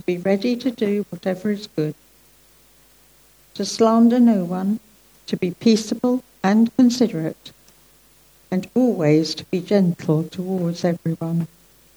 be ready to do whatever is good, to slander no one, to be peaceable and considerate, and always to be gentle towards everyone.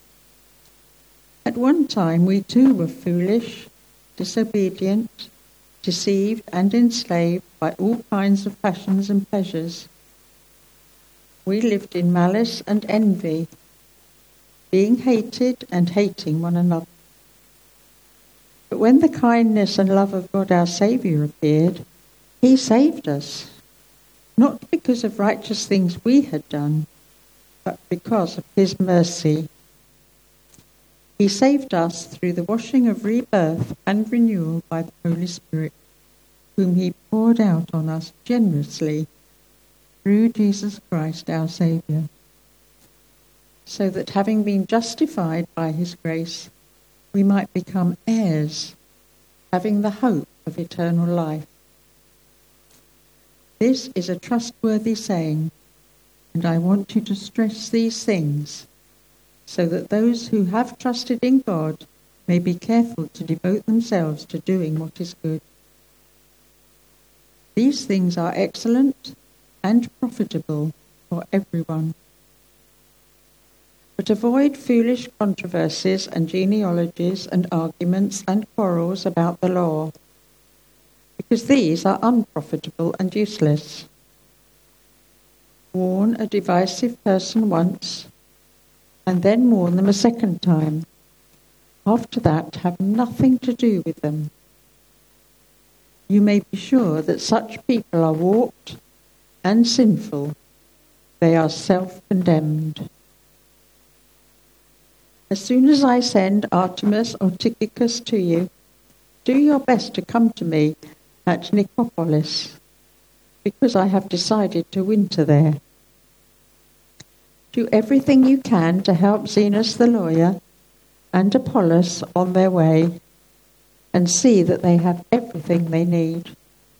At one time we too were foolish, disobedient, deceived and enslaved by all kinds of passions and pleasures. We lived in malice and envy, being hated and hating one another. But when the kindness and love of God our Saviour appeared, he saved us, not because of righteous things we had done, but because of his mercy. He saved us through the washing of rebirth and renewal by the Holy Spirit, whom he poured out on us generously through Jesus Christ our Saviour, so that having been justified by his grace, we might become heirs, having the hope of eternal life. This is a trustworthy saying, and I want you to stress these things, so that those who have trusted in God may be careful to devote themselves to doing what is good. These things are excellent and profitable for everyone. But avoid foolish controversies and genealogies and arguments and quarrels about the law, because these are unprofitable and useless. Warn a divisive person once, and then warn them a second time. After that, have nothing to do with them. You may be sure that such people are warped and sinful. They are self-condemned. As soon as I send Artemas or Tychicus to you, do your best to come to me at Nicopolis, because I have decided to winter there. Do everything you can to help Zenas the lawyer and Apollos on their way, and see that they have everything they need.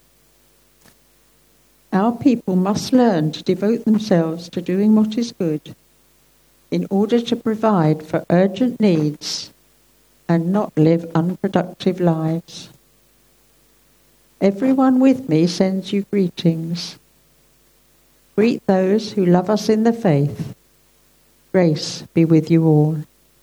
Our people must learn to devote themselves to doing what is good, in order to provide for urgent needs and not live unproductive lives. Everyone with me sends you greetings. Greet those who love us in the faith. Grace be with you all.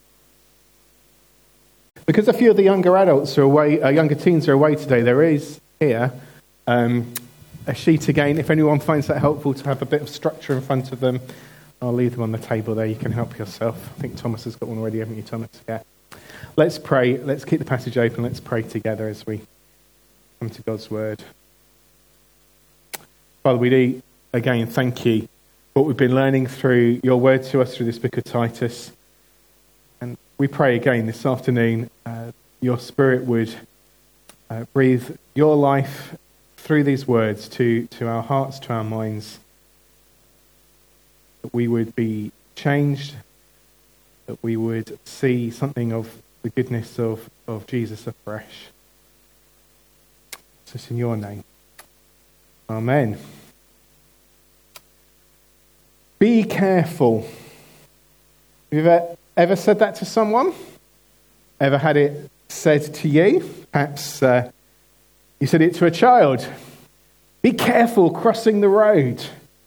Because a few of the younger adults are away, younger teens are away today, there is here a sheet again. If anyone finds that helpful to have a bit of structure in front of them, I'll leave them on the table there. You can help yourself. I think Thomas has got one already, haven't you, Thomas? Yeah. Let's pray. Let's keep the passage open. Let's pray together as we come to God's word. Father, we do, again, thank you for what we've been learning through your word to us through this book of Titus. And we pray again this afternoon, your Spirit would breathe your life through these words to our hearts, to our minds, that we would be changed, that we would see something of the goodness of Jesus afresh. So it's in your name. Amen. Be careful. Have you ever said that to someone? Ever had it said to you? Perhaps you said it to a child. Be careful crossing the road.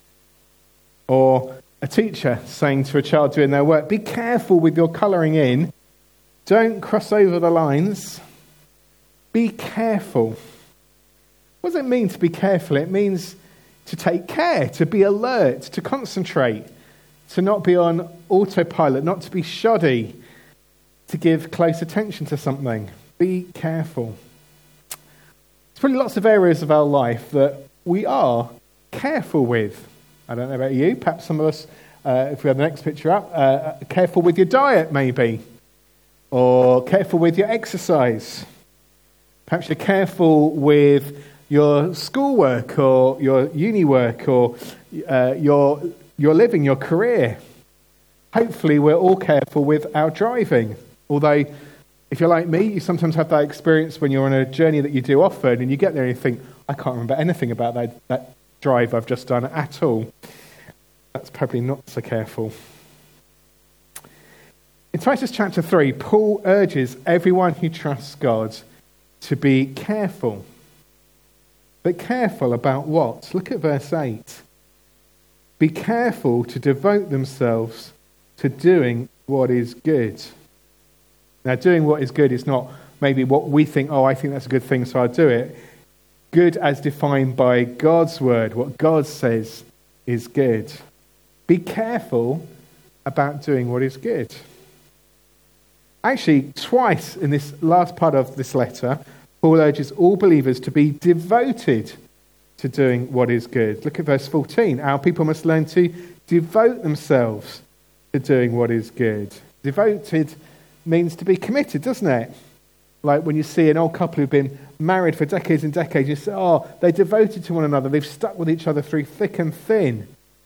Or a teacher saying to a child doing their work, be careful with your colouring in. Don't cross over the lines. Be careful. What does it mean to be careful? It means to take care, to be alert, to concentrate, to not be on autopilot, not to be shoddy, to give close attention to something. Be careful. There's probably lots of areas of our life that we are careful with. I don't know about you. Perhaps some of us, if we have the next picture up, careful with your diet maybe, or careful with your exercise. Perhaps you're careful with your schoolwork or your uni work or your living, your career. Hopefully we're all careful with our driving. Although, if you're like me, you sometimes have that experience when you're on a journey that you do often and you get there and you think, I can't remember anything about that drive I've just done at all. That's probably not so careful. In Titus chapter 3, Paul urges everyone who trusts God to be careful. But careful about what? Look at verse 8. Be careful to devote themselves to doing what is good. Now, doing what is good is not maybe what we think, I think that's a good thing, so I'll do it. Good as defined by God's word, what God says is good. Be careful about doing what is good. Actually, twice in this last part of this letter, Paul urges all believers to be devoted to doing what is good. Look at verse 14. Our people must learn to devote themselves to doing what is good. Devoted means to be committed, doesn't it? Like when you see an old couple who've been married for decades and decades, you say, they're devoted to one another. They've stuck with each other through thick and thin.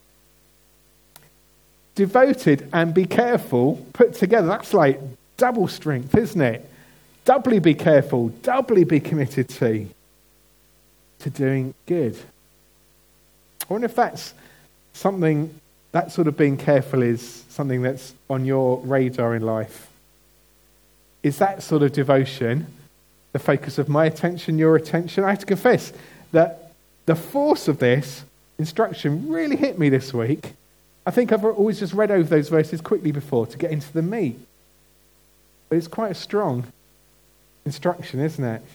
Devoted and be careful put together, that's like double strength, isn't it? Doubly be careful, doubly be committed to doing good. I wonder if that's something, that sort of being careful is something that's on your radar in life. Is that sort of devotion the focus of my attention, your attention? I have to confess that the force of this instruction really hit me this week. I think I've always just read over those verses quickly before to get into the meat. But it's quite a strong instruction, isn't it?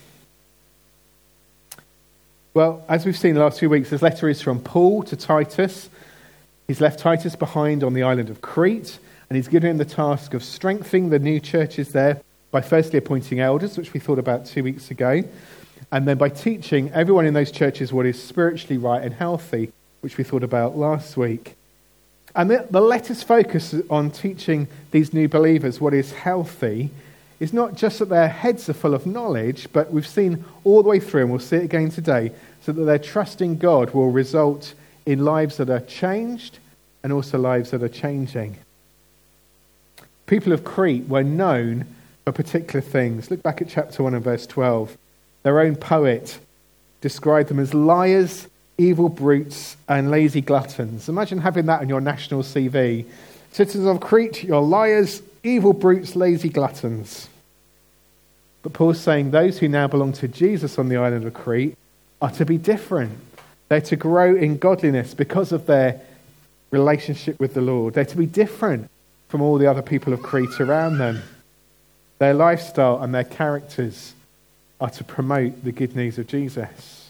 Well, as we've seen the last few weeks, this letter is from Paul to Titus. He's left Titus behind on the island of Crete, and he's given him the task of strengthening the new churches there by firstly appointing elders, which we thought about 2 weeks ago, and then by teaching everyone in those churches what is spiritually right and healthy, which we thought about last week. And the letter's focus on teaching these new believers what is healthy is not just that their heads are full of knowledge, but we've seen all the way through, and we'll see it again today, so that their trust in God will result in lives that are changed and also lives that are changing. People of Crete were known for particular things. Look back at chapter 1 and verse 12. Their own poet described them as liars, evil brutes, and lazy gluttons. Imagine having that on your national CV. Citizens of Crete, you're liars, evil brutes, lazy gluttons. But Paul's saying those who now belong to Jesus on the island of Crete are to be different. They're to grow in godliness because of their relationship with the Lord. They're to be different from all the other people of Crete around them. Their lifestyle and their characters are to promote the good news of Jesus.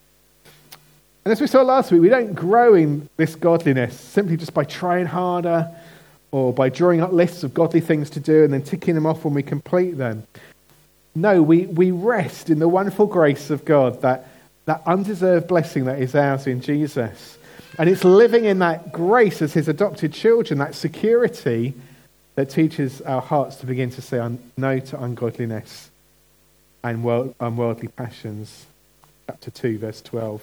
And as we saw last week, we don't grow in this godliness simply just by trying harder or by drawing up lists of godly things to do and then ticking them off when we complete them. No, we rest in the wonderful grace of God, that undeserved blessing that is ours in Jesus. And it's living in that grace as his adopted children, that security that teaches our hearts to begin to say no to ungodliness and unworldly passions. Chapter 2, verse 12.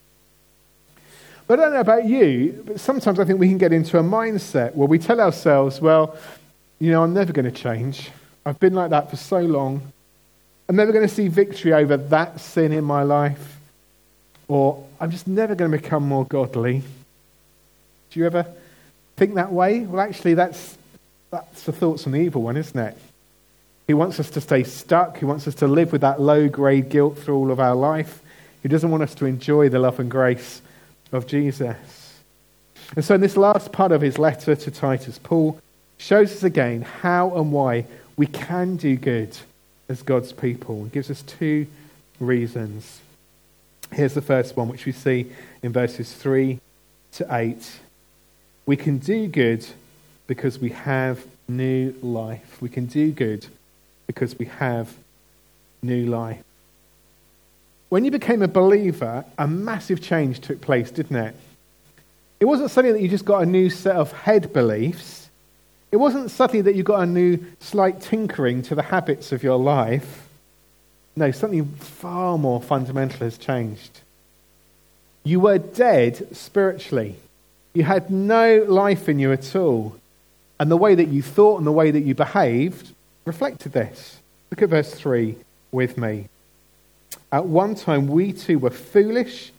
But I don't know about you, but sometimes I think we can get into a mindset where we tell ourselves, well, I'm never going to change. I've been like that for so long. I'm never going to see victory over that sin in my life. Or I'm just never going to become more godly. Do you ever think that way? Well, actually, that's the thoughts on the evil one, isn't it? He wants us to stay stuck. He wants us to live with that low-grade guilt through all of our life. He doesn't want us to enjoy the love and grace of Jesus. And so in this last part of his letter to Titus, Paul shows us again how and why we can do good as God's people. He gives us 2 reasons. Here's the first one, which we see in verses 3 to 8. We can do good because we have new life. We can do good because we have new life. When you became a believer, a massive change took place, didn't it? It wasn't suddenly that you just got a new set of head beliefs. It wasn't suddenly that you got a new slight tinkering to the habits of your life. No, something far more fundamental has changed. You were dead spiritually. You had no life in you at all. And the way that you thought and the way that you behaved reflected this. Look at verse 3 with me. At one time we too were foolish,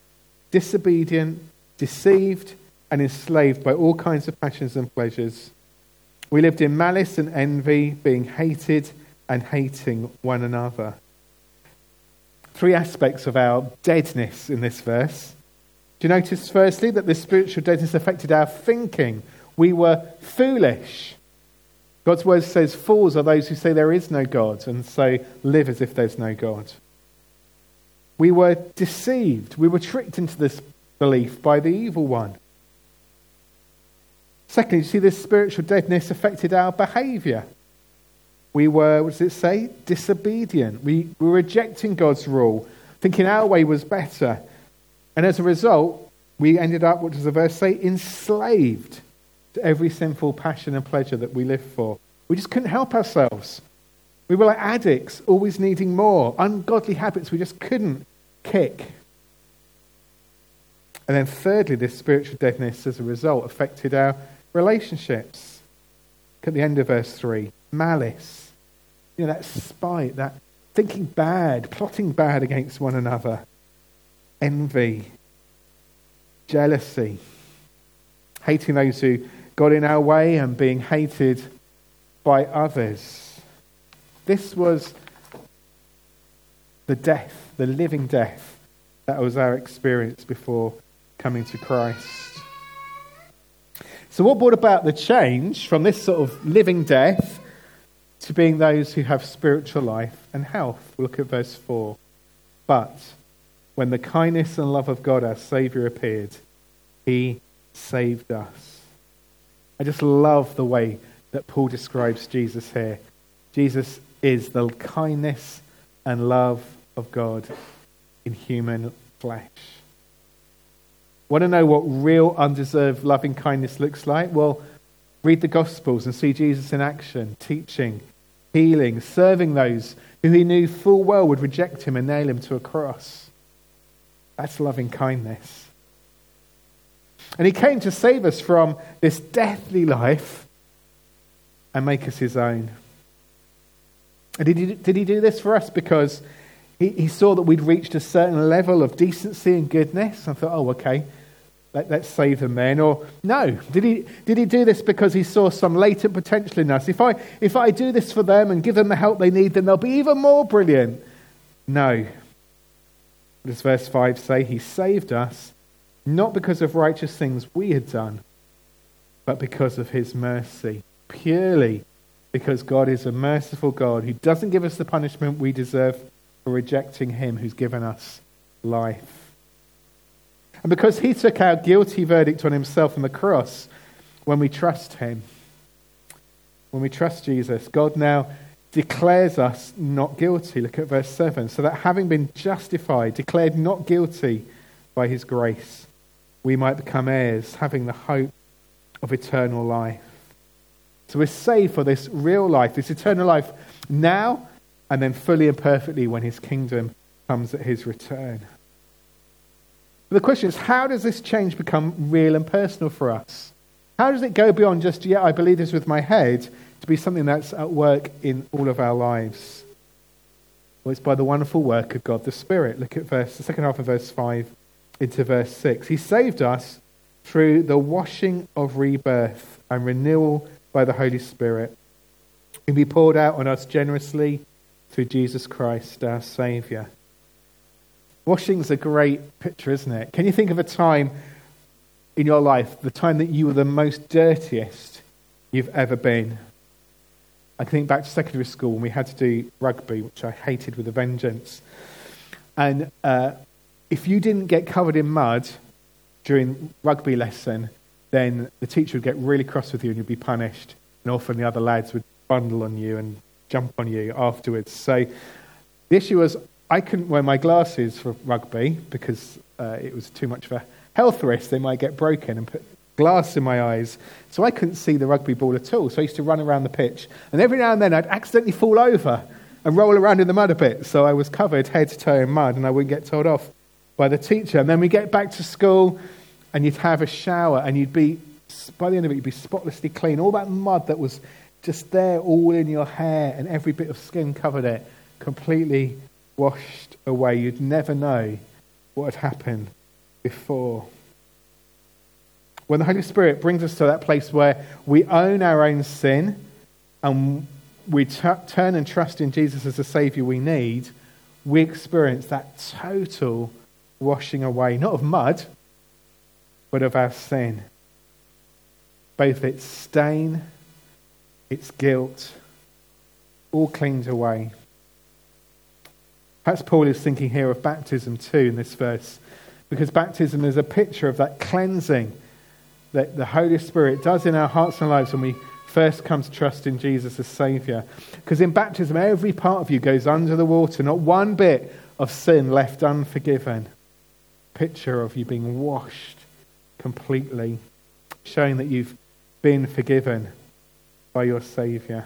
disobedient, deceived, and enslaved by all kinds of passions and pleasures. We lived in malice and envy, being hated and hating one another. 3 aspects of our deadness in this verse. Do you notice, firstly, that this spiritual deadness affected our thinking? We were foolish. God's word says fools are those who say there is no God and so live as if there's no God. We were deceived. We were tricked into this belief by the evil one. Secondly, you see this spiritual deadness affected our behaviour. We were, what does it say? Disobedient. We were rejecting God's rule, thinking our way was better. And as a result, we ended up, what does the verse say? Enslaved to every sinful passion and pleasure that we live for. We just couldn't help ourselves. We were like addicts, always needing more. Ungodly habits we just couldn't kick. And then thirdly, this spiritual deadness as a result affected our relationships. Look at the end of verse 3. Malice. That spite, that thinking bad, plotting bad against one another. Envy. Jealousy. Hating those who got in our way and being hated by others. This was the death, the living death, that was our experience before coming to Christ. So what brought about the change from this sort of living death to being those who have spiritual life and health? We'll look at verse 4. But when the kindness and love of God our Saviour appeared, he saved us. I just love the way that Paul describes Jesus here. Jesus is the kindness and love of God in human flesh. Want to know what real undeserved loving kindness looks like? Well, read the Gospels and see Jesus in action, teaching, healing, serving those who he knew full well would reject him and nail him to a cross. That's loving kindness. And he came to save us from this deathly life and make us his own. And did he do this for us because he saw that we'd reached a certain level of decency and goodness? I thought, oh, okay, let's save them then. Or no, did he do this because he saw some latent potential in us? If I do this for them and give them the help they need, then they'll be even more brilliant. No. What does verse 5 say? He saved us not because of righteous things we had done, but because of his mercy. Purely because God is a merciful God who doesn't give us the punishment we deserve for rejecting him who's given us life. And because he took our guilty verdict on himself on the cross, when we trust him, when we trust Jesus, God now declares us not guilty. Look at verse 7. So that having been justified, declared not guilty by his grace, we might become heirs, having the hope of eternal life. So we're saved for this real life, this eternal life now, and then fully and perfectly when his kingdom comes at his return. But the question is, how does this change become real and personal for us? How does it go beyond just, I believe this with my head, to be something that's at work in all of our lives? Well, it's by the wonderful work of God the Spirit. Look at the second half of verse 5 into verse 6. He saved us through the washing of rebirth and renewal by the Holy Spirit, who be poured out on us generously through Jesus Christ, our Saviour. Washing's a great picture, isn't it? Can you think of a time in your life, the time that you were the most dirtiest you've ever been? I can think back to secondary school when we had to do rugby, which I hated with a vengeance. And if you didn't get covered in mud during rugby lesson, then the teacher would get really cross with you and you'd be punished. And often the other lads would bundle on you and jump on you afterwards. So the issue was I couldn't wear my glasses for rugby because it was too much of a health risk. They might get broken and put glass in my eyes. So I couldn't see the rugby ball at all. So I used to run around the pitch. And every now and then I'd accidentally fall over and roll around in the mud a bit. So I was covered head to toe in mud and I wouldn't get told off by the teacher. And then we get back to school and you'd have a shower and by the end of it, you'd be spotlessly clean. All that mud that was just there all in your hair and every bit of skin covered it, completely washed away. You'd never know what had happened before. When the Holy Spirit brings us to that place where we own our own sin and we turn and trust in Jesus as the Saviour we need, we experience that total washing away, not of mud, but of our sin. Both its stain, its guilt, all cleaned away. Perhaps Paul is thinking here of baptism too in this verse, because baptism is a picture of that cleansing that the Holy Spirit does in our hearts and lives when we first come to trust in Jesus as Saviour. Because in baptism, every part of you goes under the water, not one bit of sin left unforgiven. Picture of you being washed completely, showing that you've been forgiven by your Saviour.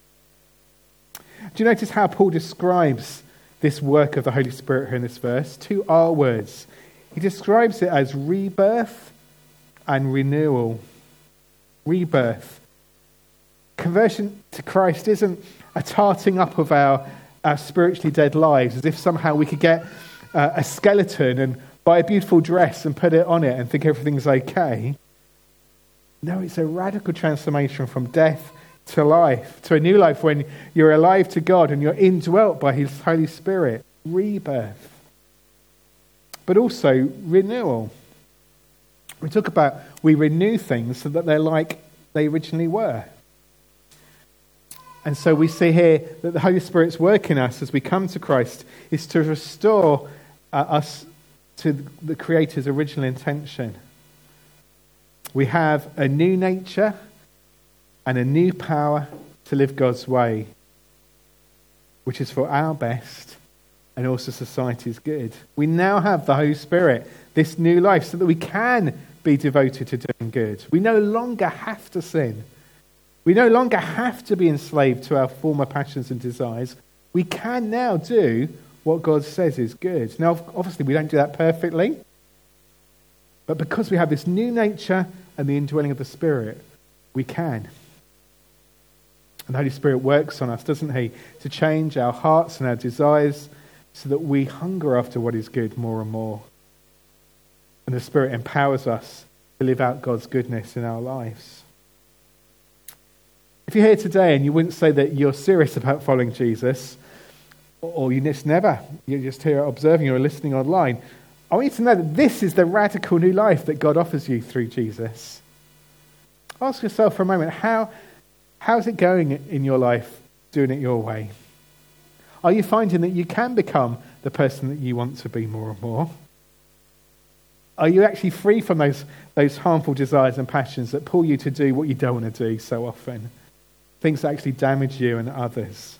Do you notice how Paul describes this work of the Holy Spirit here in this verse? 2 R words. He describes it as rebirth and renewal. Rebirth. Conversion to Christ isn't a tarting up of our spiritually dead lives, as if somehow we could get a skeleton and buy a beautiful dress and put it on it and think everything's okay. No, it's a radical transformation from death to life, to a new life when you're alive to God and you're indwelt by His Holy Spirit. Rebirth. But also renewal. We talk about we renew things so that they're like they originally were. And so we see here that the Holy Spirit's work in us as we come to Christ is to restore us to the Creator's original intention. We have a new nature and a new power to live God's way, which is for our best and also society's good. We now have the Holy Spirit, this new life, so that we can be devoted to doing good. We no longer have to sin. We no longer have to be enslaved to our former passions and desires. We can now do what God says is good. Now, obviously, we don't do that perfectly, but because we have this new nature and the indwelling of the Spirit, we can. And the Holy Spirit works on us, doesn't He, to change our hearts and our desires so that we hunger after what is good more and more. And the Spirit empowers us to live out God's goodness in our lives. If you're here today and you wouldn't say that you're serious about following Jesus, or you just never, you're just here observing or listening online, I want you to know that this is the radical new life that God offers you through Jesus. Ask yourself for a moment, how's it going in your life doing it your way? Are you finding that you can become the person that you want to be more and more? Are you actually free from those harmful desires and passions that pull you to do what you don't want to do so often? Things that actually damage you and others.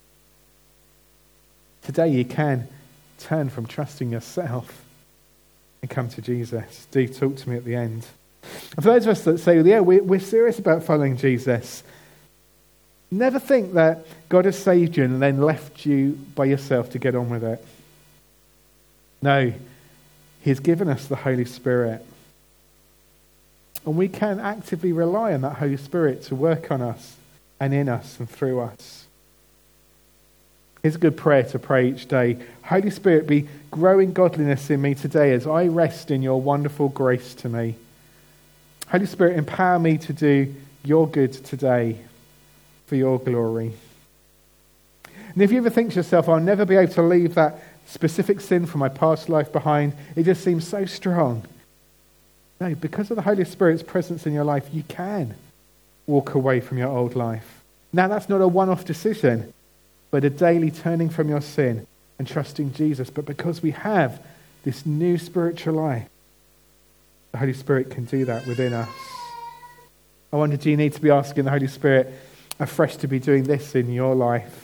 Today you can turn from trusting yourself and come to Jesus. Steve, talk to me at the end. And for those of us that say, yeah, we're serious about following Jesus, never think that God has saved you and then left you by yourself to get on with it. No, He's given us the Holy Spirit. And we can actively rely on that Holy Spirit to work on us and in us and through us. Here's a good prayer to pray each day. Holy Spirit, be growing godliness in me today as I rest in your wonderful grace to me. Holy Spirit, empower me to do your good today for your glory. And if you ever think to yourself, I'll never be able to leave that specific sin from my past life behind, it just seems so strong. No, because of the Holy Spirit's presence in your life, you can walk away from your old life. Now, that's not a one-off decision, but a daily turning from your sin and trusting Jesus. But because we have this new spiritual life, the Holy Spirit can do that within us. I wonder, do you need to be asking the Holy Spirit afresh to be doing this in your life?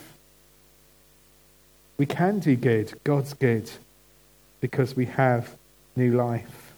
We can do good, God's good, because we have new life.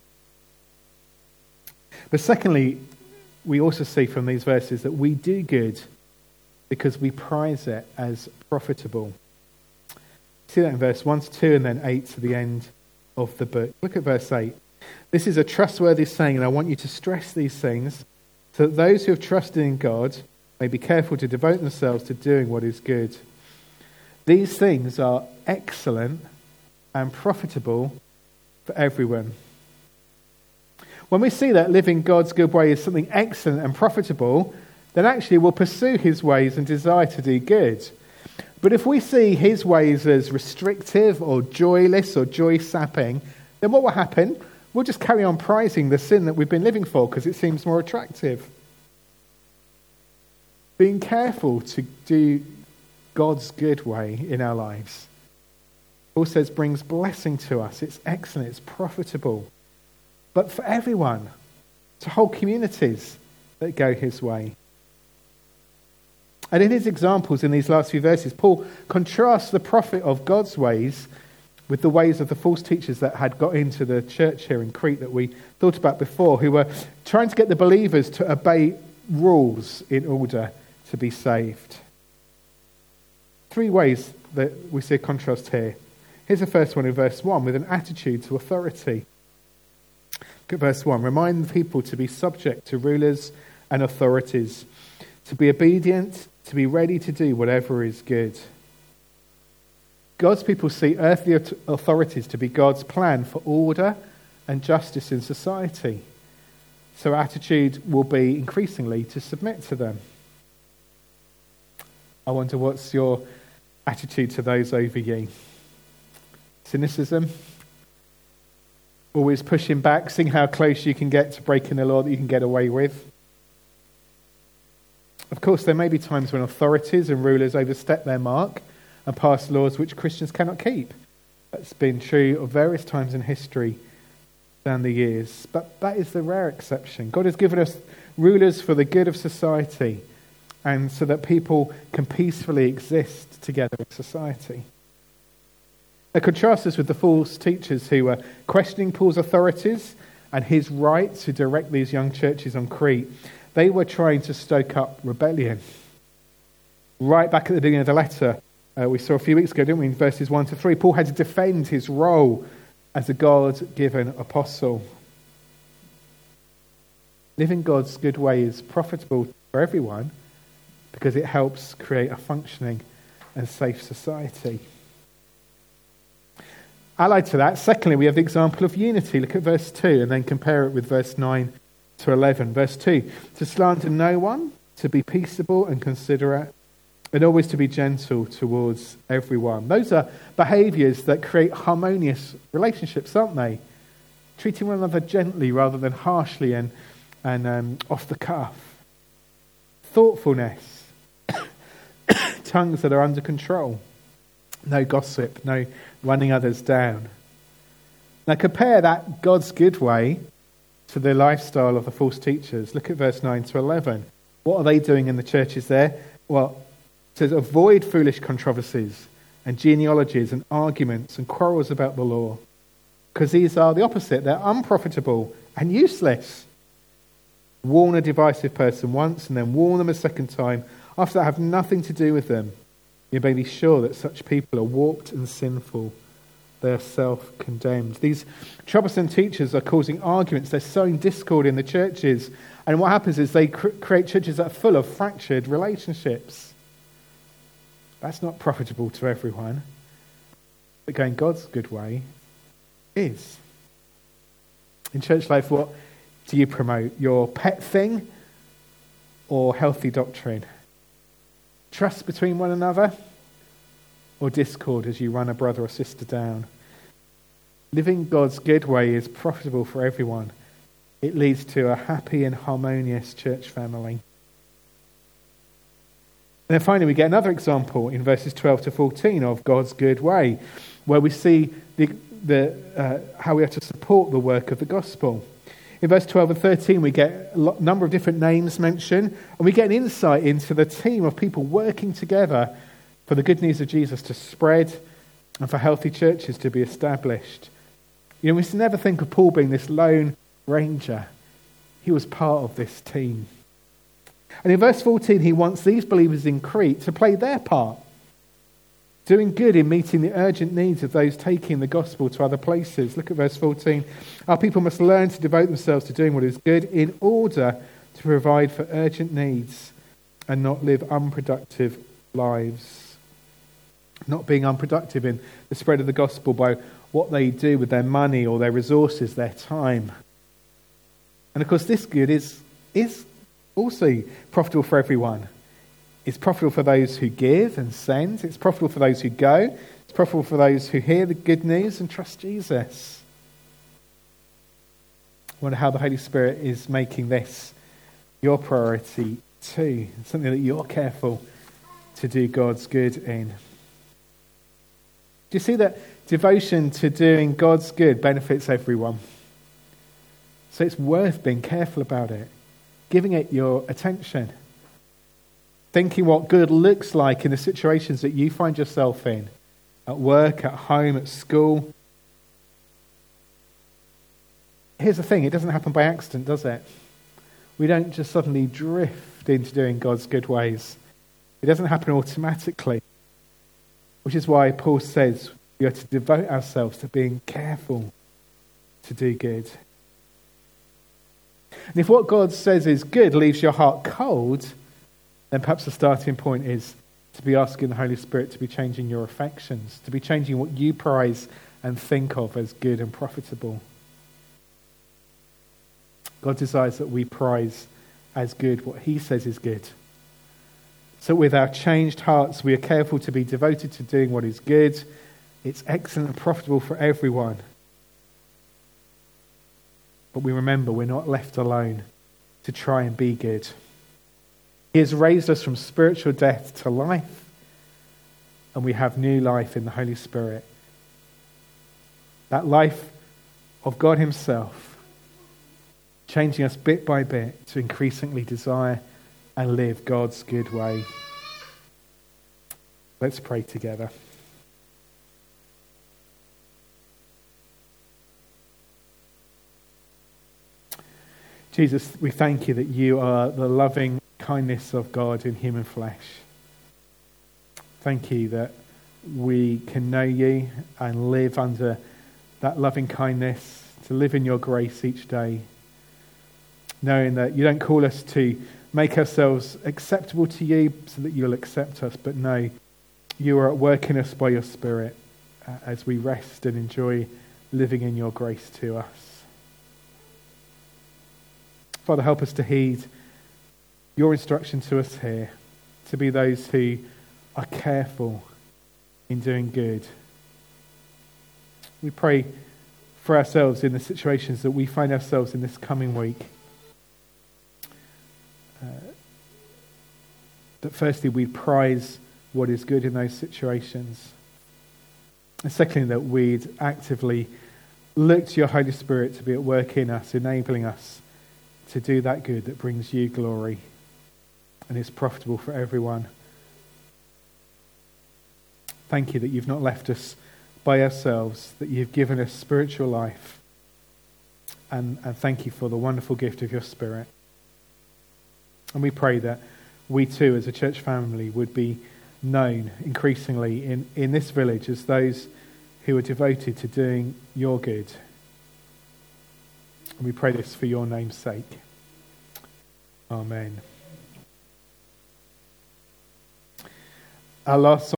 But secondly, we also see from these verses that we do good because we prize it as profitable. See that in verse 1 to 2 and then 8 to the end of the book. Look at verse 8. This is a trustworthy saying, and I want you to stress these things so that those who have trusted in God may be careful to devote themselves to doing what is good. These things are excellent and profitable for everyone. When we see that living God's good way is something excellent and profitable, then actually we'll pursue his ways and desire to do good. But if we see his ways as restrictive or joyless or joy-sapping, then what will happen? We'll just carry on prizing the sin that we've been living for because it seems more attractive. Being careful to do God's good way in our lives, Paul says, brings blessing to us. It's excellent, it's profitable. But for everyone, to whole communities that go his way. And in his examples in these last few verses, Paul contrasts the profit of God's ways with the ways of the false teachers that had got into the church here in Crete that we thought about before, who were trying to get the believers to obey rules in order to be saved. 3 ways that we see a contrast here. Here's the first one in verse 1, with an attitude to authority. Look at verse 1. Remind the people to be subject to rulers and authorities, to be obedient, to be ready to do whatever is good. God's people see earthly authorities to be God's plan for order and justice in society. So our attitude will be increasingly to submit to them. I wonder, what's your attitude to those over you? Cynicism? Always pushing back, seeing how close you can get to breaking the law that you can get away with? Of course, there may be times when authorities and rulers overstep their mark and pass laws which Christians cannot keep. That's been true of various times in history down the years. But that is the rare exception. God has given us rulers for the good of society and so that people can peacefully exist together in society. Now, contrast this with the false teachers who were questioning Paul's authorities and his right to direct these young churches on Crete. They were trying to stoke up rebellion. Right back at the beginning of the letter, we saw a few weeks ago, didn't we, in verses 1 to 3, Paul had to defend his role as a God-given apostle. Living God's good way is profitable for everyone because it helps create a functioning and safe society. Allied to that, secondly, we have the example of unity. Look at verse 2 and then compare it with verse 9 to 11. Verse 2, to slander no one, to be peaceable and considerate, and always to be gentle towards everyone. Those are behaviours that create harmonious relationships, aren't they? Treating one another gently rather than harshly and off the cuff. Thoughtfulness. Tongues that are under control. No gossip, no running others down. Now compare that God's good way to the lifestyle of the false teachers. Look at verse 9 to 11. What are they doing in the churches there? Well, it says, avoid foolish controversies and genealogies and arguments and quarrels about the law, because these are the opposite. They're unprofitable and useless. Warn a divisive person once and then warn them a second time. After that, have nothing to do with them. You may be sure that such people are warped and sinful. They are self-condemned. These troublesome teachers are causing arguments. They're sowing discord in the churches. And what happens is they create churches that are full of fractured relationships. That's not profitable to everyone. But going God's good way is. In church life, what do you promote? Your pet thing or healthy doctrine? Trust between one another or discord as you run a brother or sister down? Living God's good way is profitable for everyone. It leads to a happy and harmonious church family. And then finally we get another example in verses 12 to 14 of God's good way, where we see how we have to support the work of the gospel. In verse 12 and 13, we get a number of different names mentioned, and we get an insight into the team of people working together for the good news of Jesus to spread and for healthy churches to be established. You know, we should never think of Paul being this lone ranger. He was part of this team. And in verse 14, he wants these believers in Crete to play their part, doing good in meeting the urgent needs of those taking the gospel to other places. Look at verse 14. Our people must learn to devote themselves to doing what is good in order to provide for urgent needs and not live unproductive lives. Not being unproductive in the spread of the gospel by what they do with their money or their resources, their time. And of course, this good is also profitable for everyone. It's profitable for those who give and send. It's profitable for those who go. It's profitable for those who hear the good news and trust Jesus. I wonder how the Holy Spirit is making this your priority too. Something that you're careful to do God's good in. Do you see that devotion to doing God's good benefits everyone? So it's worth being careful about it, giving it your attention, thinking what good looks like in the situations that you find yourself in, at work, at home, at school. Here's the thing, it doesn't happen by accident, does it? We don't just suddenly drift into doing God's good ways. It doesn't happen automatically, which is why Paul says we are to devote ourselves to being careful to do good. And if what God says is good leaves your heart cold, then perhaps the starting point is to be asking the Holy Spirit to be changing your affections, to be changing what you prize and think of as good and profitable. God desires that we prize as good what he says is good. So with our changed hearts, we are careful to be devoted to doing what is good. It's excellent and profitable for everyone. But we remember we're not left alone to try and be good. He has raised us from spiritual death to life, and we have new life in the Holy Spirit. That life of God himself, changing us bit by bit to increasingly desire and live God's good way. Let's pray together. Jesus, we thank you that you are the loving kindness of God in human flesh. Thank you that we can know you and live under that loving kindness, to live in your grace each day, knowing that you don't call us to make ourselves acceptable to you so that you'll accept us, but no, you are at work in us by your Spirit as we rest and enjoy living in your grace to us. Father, help us to heed your instruction to us here, to be those who are careful in doing good. We pray for ourselves in the situations that we find ourselves in this coming week. That firstly, we prize what is good in those situations. And secondly, that we'd actively look to your Holy Spirit to be at work in us, enabling us to do that good that brings you glory and is profitable for everyone. Thank you that you've not left us by ourselves, that you've given us spiritual life. And thank you for the wonderful gift of your Spirit. And we pray that we too, as a church family, would be known increasingly in this village as those who are devoted to doing your good. And we pray this for your name's sake. Amen. Our last